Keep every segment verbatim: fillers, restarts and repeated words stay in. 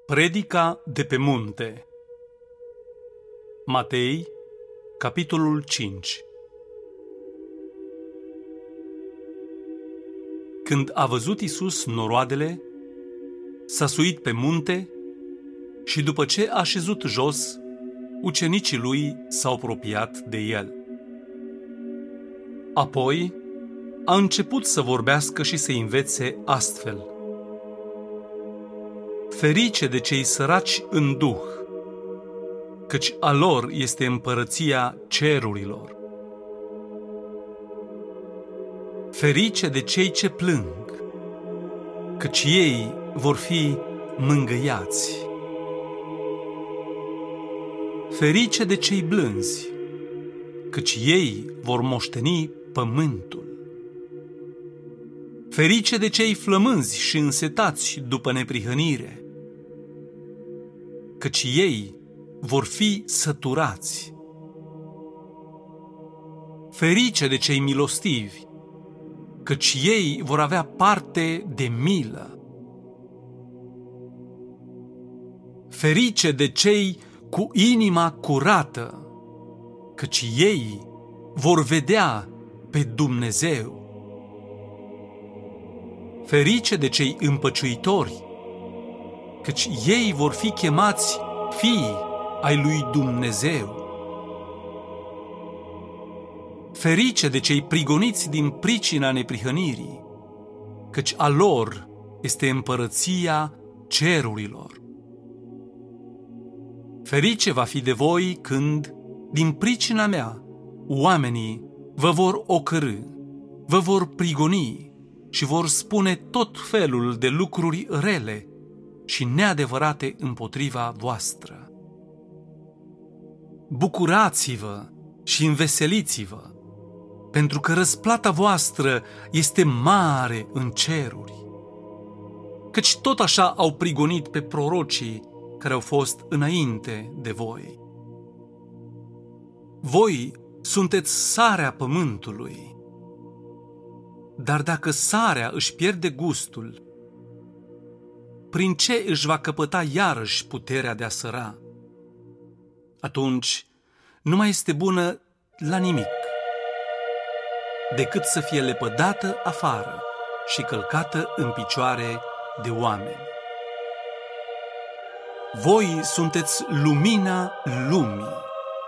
Predica de pe munte. Matei, capitolul cinci. Când a văzut Iisus noroadele, s-a suit pe munte și după ce a șezut jos, ucenicii lui s-au apropiat de el. Apoi a început să vorbească și să învețe astfel: Ferice de cei săraci în duh, căci a lor este împărăția cerurilor. Ferice de cei ce plâng, căci ei vor fi mângâiați. Ferice de cei blânzi, căci ei vor moșteni pământul. Ferice de cei flămânzi și însetați după neprihănire, căci ei vor fi săturați. Ferice de cei milostivi, căci ei vor avea parte de milă. Ferice de cei cu inima curată, căci ei vor vedea pe Dumnezeu. Ferice de cei împăciuitori, căci ei vor fi chemați fii ai lui Dumnezeu. Ferice de cei prigoniți din pricina neprihănirii, căci a lor este împărăția cerurilor. Ferice va fi de voi când, din pricina mea, oamenii vă vor ocărî, vă vor prigoni și vor spune tot felul de lucruri rele și neadevărate împotriva voastră. Bucurați-vă și înveseliți-vă, pentru că răsplata voastră este mare în ceruri. Căci tot așa au prigonit pe prorocii care au fost înainte de voi. Voi sunteți sarea pământului. Dar dacă sarea își pierde gustul, prin ce își va căpăta iarăși puterea de a săra? Atunci nu mai este bună la nimic, decât să fie lepădată afară și călcată în picioare de oameni. Voi sunteți lumina lumii.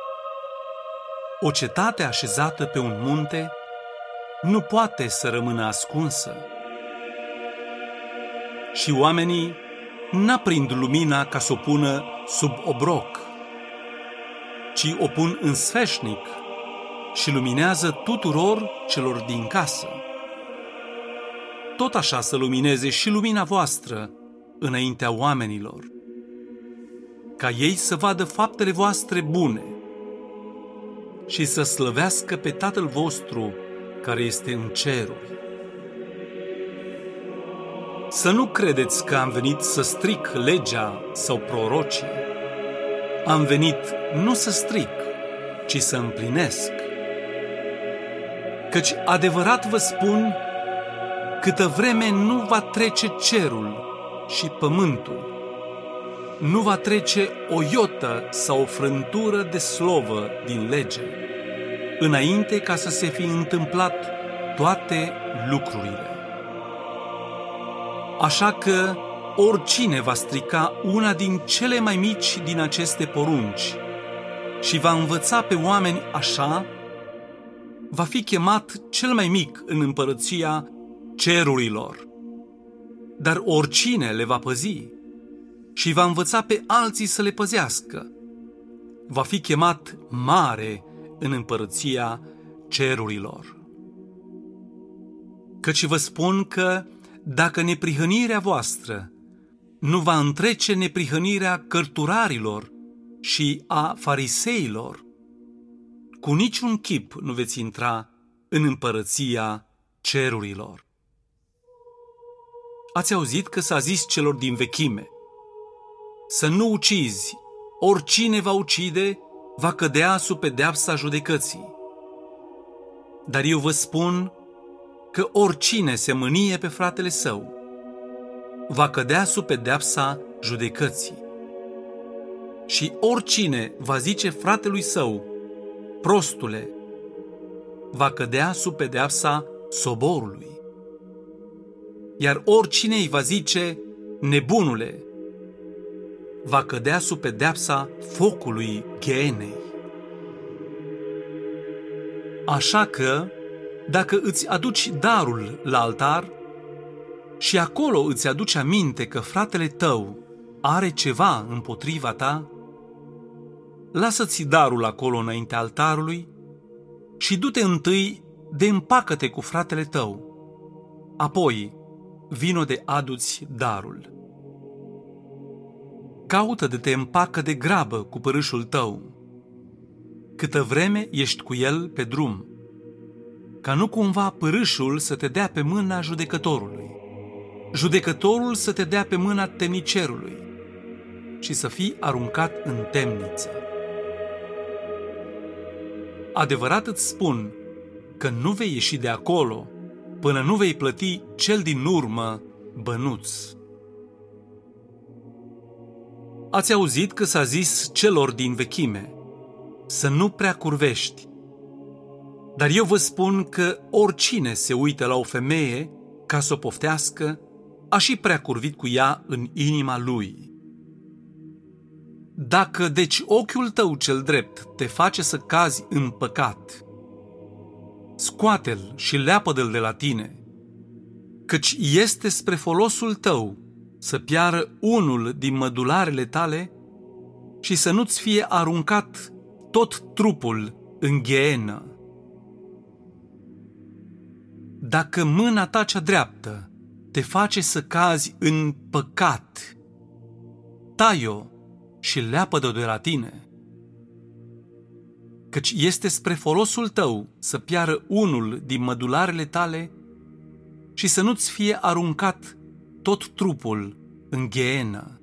O cetate așezată pe un munte nu poate să rămână ascunsă. Și oamenii n-aprind lumina ca să o pună sub obroc, ci o pun în sfeșnic și luminează tuturor celor din casă. Tot așa să lumineze și lumina voastră înaintea oamenilor, ca ei să vadă faptele voastre bune și să slăvească pe Tatăl vostru care este în ceruri. Să nu credeți că am venit să stric legea sau prorocii. Am venit nu să stric, ci să împlinesc. Căci adevărat vă spun, câtă vreme nu va trece cerul și pământul, nu va trece o iotă sau o frântură de slovă din lege, înainte ca să se fi întâmplat toate lucrurile. Așa că oricine va strica una din cele mai mici din aceste porunci și va învăța pe oameni așa, va fi chemat cel mai mic în împărăția cerurilor. Dar oricine le va păzi și va învăța pe alții să le păzească, va fi chemat mare în împărăția cerurilor. Căci vă spun că dacă neprihănirea voastră nu va întrece neprihănirea cărturarilor și a fariseilor, cu niciun chip nu veți intra în împărăția cerurilor. Ați auzit că s-a zis celor din vechime: să nu ucizi, oricine va ucide va cădea sub pedeapsa judecății. Dar eu vă spun că oricine se mânie pe fratele său va cădea sub pedeapsa judecății. Și oricine va zice fratelui său, prostule, va cădea sub pedeapsa soborului. Iar oricine îi va zice, nebunule, va cădea sub pedeapsa focului ghenei. Așa că, dacă îți aduci darul la altar și acolo îți aduci aminte că fratele tău are ceva împotriva ta, lasă-ți darul acolo înainte altarului și du-te întâi de împacă-te cu fratele tău, apoi vino de adu-ți darul. Caută de te împacă de grabă cu părâșul tău, câtă vreme ești cu el pe drum, ca nu cumva părâșul să te dea pe mâna judecătorului, judecătorul să te dea pe mâna temnicerului și să fii aruncat în temniță. Adevărat îți spun că nu vei ieși de acolo până nu vei plăti cel din urmă bănuț. Ați auzit că s-a zis celor din vechime, să nu prea curvești. Dar eu vă spun că oricine se uită la o femeie ca să o poftească, a și prea curvit cu ea în inima lui. Dacă deci ochiul tău cel drept te face să cazi în păcat, scoate-l și leapă-l de la tine, căci este spre folosul tău să piară unul din mădularele tale și să nu-ți fie aruncat tot trupul în ghenă. Dacă mâna ta cea dreaptă te face să cazi în păcat, tai-o și leapă-o de la tine, căci este spre folosul tău să piară unul din mădularele tale și să nu-ți fie aruncat tot trupul în ghenă.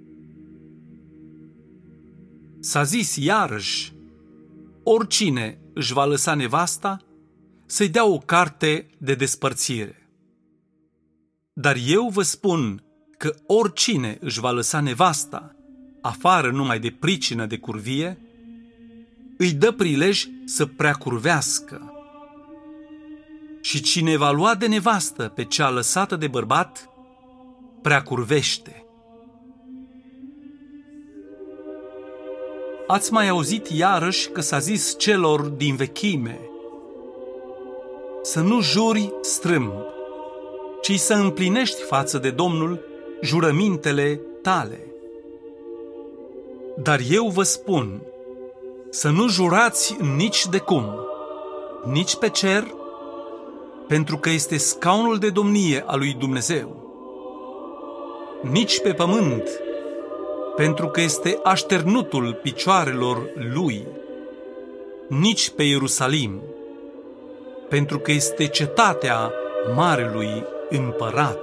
S-a zis iarăși, oricine își va lăsa nevasta, să-i dea o carte de despărțire. Dar eu vă spun că oricine își va lăsa nevasta, afară numai de pricină de curvie, îi dă prilej să prea curvească. Și cine va lua de nevastă pe cea lăsată de bărbat, prea curvește. Ați mai auzit iarăși că s-a zis celor din vechime, să nu juri strâmb, ci să împlinești față de Domnul jurămintele tale. Dar eu vă spun, să nu jurați nici de cum, nici pe cer, pentru că este scaunul de domnie al lui Dumnezeu, nici pe pământ, pentru că este așternutul picioarelor lui, nici pe Ierusalim, pentru că este cetatea marelui împărat.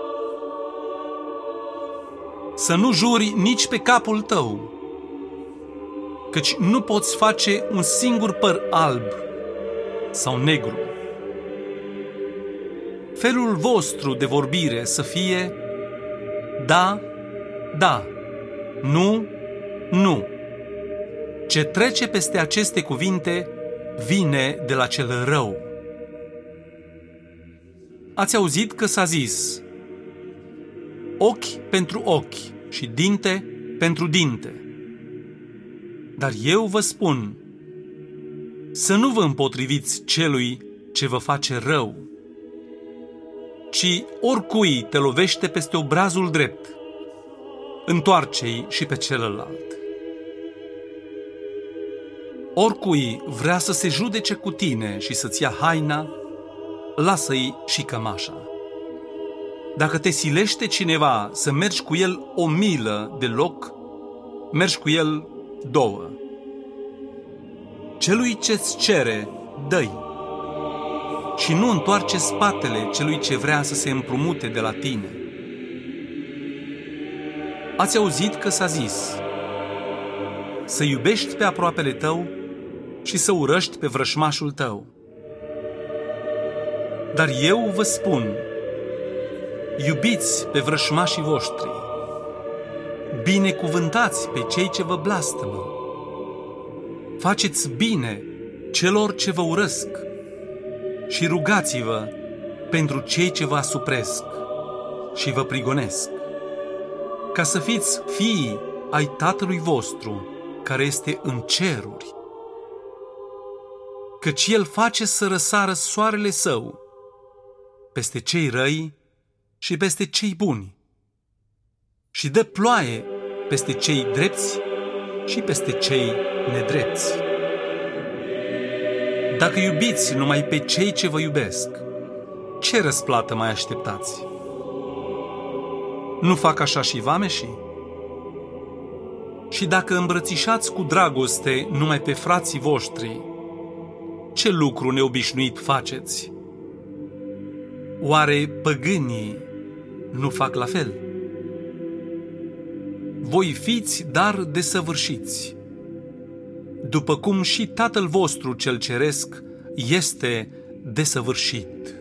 Să nu juri nici pe capul tău, căci nu poți face un singur păr alb sau negru. Felul vostru de vorbire să fie da, da, nu, nu. Ce trece peste aceste cuvinte vine de la cel rău. Ați auzit că s-a zis, ochi pentru ochi și dinte pentru dinte. Dar eu vă spun, să nu vă împotriviți celui ce vă face rău, ci oricui te lovește peste obrazul drept, întoarce-i și pe celălalt. Oricui vrea să se judece cu tine și să-ți ia haina, lasă-i și cămașa. Dacă te silește cineva să mergi cu el o milă de loc, mergi cu el două. Celui ce-ți cere, dă-i. Și nu întoarce spatele celui ce vrea să se împrumute de la tine. Ați auzit că s-a zis, să iubești pe aproapele tău și să urăști pe vrășmașul tău. Dar eu vă spun, iubiți pe vrășmașii voștri, binecuvântați pe cei ce vă blastămă, faceți bine celor ce vă urăsc și rugați-vă pentru cei ce vă asupresc și vă prigonesc, ca să fiți fii ai Tatălui vostru care este în ceruri. Căci El face să răsară soarele Său peste cei răi și peste cei buni și dă ploaie peste cei drepți și peste cei nedrepți. Dacă iubiți numai pe cei ce vă iubesc, ce răsplată mai așteptați? Nu fac așa și vameșii? Și dacă îmbrățișați cu dragoste numai pe frații voștri, ce lucru neobișnuit faceți? Oare păgânii nu fac la fel? Voi fiți dar desăvârșiți, după cum și Tatăl vostru cel ceresc este desăvârșit.